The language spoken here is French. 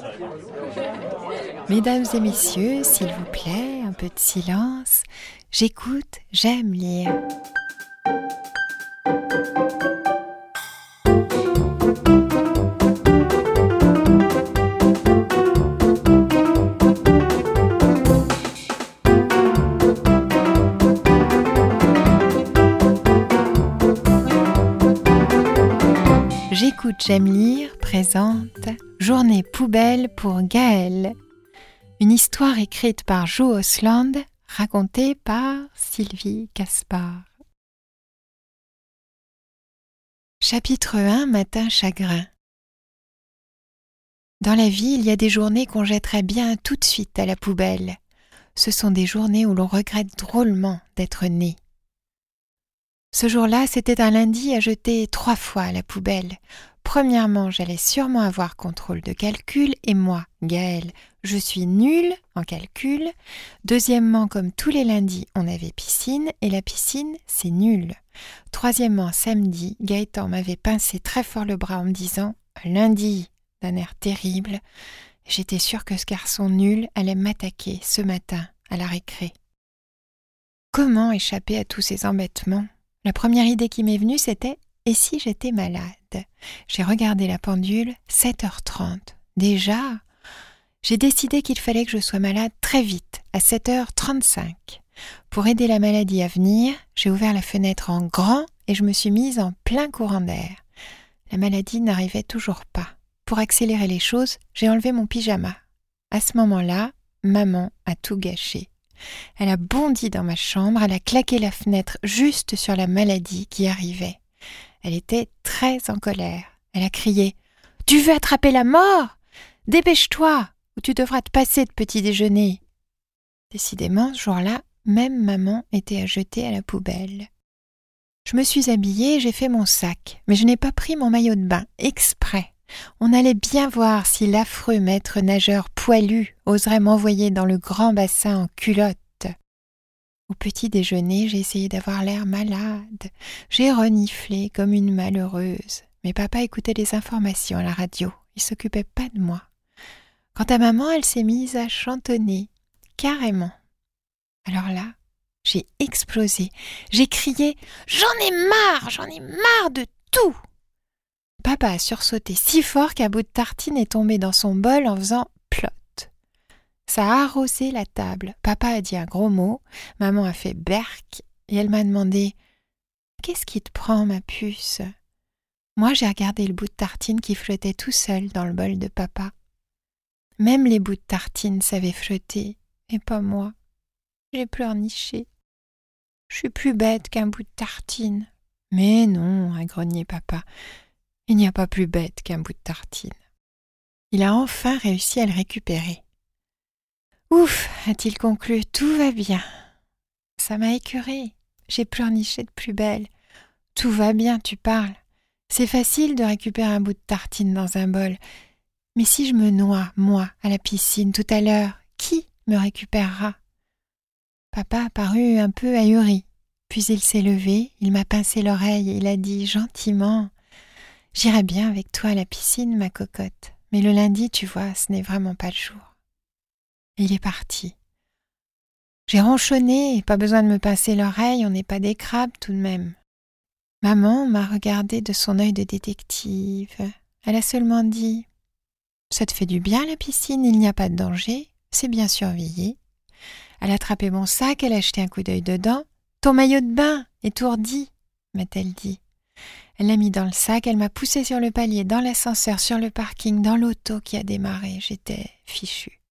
Mesdames et messieurs, s'il vous plaît, un peu de silence. J'écoute, j'aime lire. J'écoute, j'aime lire présente Journée poubelle pour Gaël. Une histoire écrite par Jo Osland, racontée par Sylvie Caspar. Chapitre 1, Matin chagrin. Dans la vie, il y a des journées qu'on jetterait bien tout de suite à la poubelle. Ce sont des journées où l'on regrette drôlement d'être né. Ce jour-là, c'était un lundi à jeter 3 fois à la poubelle. Premièrement, j'allais sûrement avoir contrôle de calcul et moi, Gaël, je suis nulle en calcul. Deuxièmement, comme tous les lundis, on avait piscine et la piscine, c'est nul. Troisièmement, samedi, Gaëtan m'avait pincé très fort le bras en me disant « lundi » d'un air terrible. J'étais sûre que ce garçon nul allait m'attaquer ce matin à la récré. Comment échapper à tous ces embêtements ? La première idée qui m'est venue, c'était « et si j'étais malade ?» J'ai regardé la pendule, 7h30. Déjà, j'ai décidé qu'il fallait que je sois malade très vite, à 7h35. Pour aider la maladie à venir, j'ai ouvert la fenêtre en grand et je me suis mise en plein courant d'air. La maladie n'arrivait toujours pas. Pour accélérer les choses, j'ai enlevé mon pyjama. À ce moment-là, maman a tout gâché. Elle a bondi dans ma chambre, elle a claqué la fenêtre juste sur la maladie qui arrivait. Elle était très en colère. Elle a crié « Tu veux attraper la mort ? Dépêche-toi, ou tu devras te passer de petit déjeuner. » Décidément, ce jour-là, même maman était à jeter à la poubelle. Je me suis habillée et j'ai fait mon sac, mais je n'ai pas pris mon maillot de bain, exprès. On allait bien voir si l'affreux maître nageur poilu oserait m'envoyer dans le grand bassin en culotte. Au petit déjeuner, j'ai essayé d'avoir l'air malade. J'ai reniflé comme une malheureuse. Mais papa écoutait les informations à la radio. Il s'occupait pas de moi. Quant à maman, elle s'est mise à chantonner, carrément. Alors là, j'ai explosé. J'ai crié « J'en ai marre de tout !» Papa a sursauté si fort qu'un bout de tartine est tombé dans son bol en faisant plot. Ça a arrosé la table. Papa a dit un gros mot, maman a fait berk et elle m'a demandé « Qu'est-ce qui te prend, ma puce ?» Moi, j'ai regardé le bout de tartine qui flottait tout seul dans le bol de papa. Même les bouts de tartine savaient flotter, et pas moi. J'ai pleurniché. Je suis plus bête qu'un bout de tartine. Mais non, a grogné papa. Il n'y a pas plus bête qu'un bout de tartine. Il a enfin réussi à le récupérer. Ouf, a-t-il conclu, tout va bien. Ça m'a écœurée. J'ai pleurniché de plus belle. Tout va bien, tu parles. C'est facile de récupérer un bout de tartine dans un bol. Mais si je me noie, moi, à la piscine tout à l'heure, qui me récupérera ? Papa a paru un peu ahuri. Puis il s'est levé, il m'a pincé l'oreille et il a dit gentiment « J'irai bien avec toi à la piscine, ma cocotte. Mais le lundi, tu vois, ce n'est vraiment pas le jour. » Et il est parti. J'ai ronchonné, pas besoin de me pincer l'oreille, on n'est pas des crabes tout de même. Maman m'a regardé de son œil de détective. Elle a seulement dit « Ça te fait du bien la piscine, il n'y a pas de danger, c'est bien surveillé. » Elle a attrapé mon sac, elle a jeté un coup d'œil dedans. « Ton maillot de bain, étourdi !» m'a-t-elle dit. Elle l'a mis dans le sac, elle m'a poussé sur le palier, dans l'ascenseur, sur le parking, dans l'auto qui a démarré. J'étais fichue.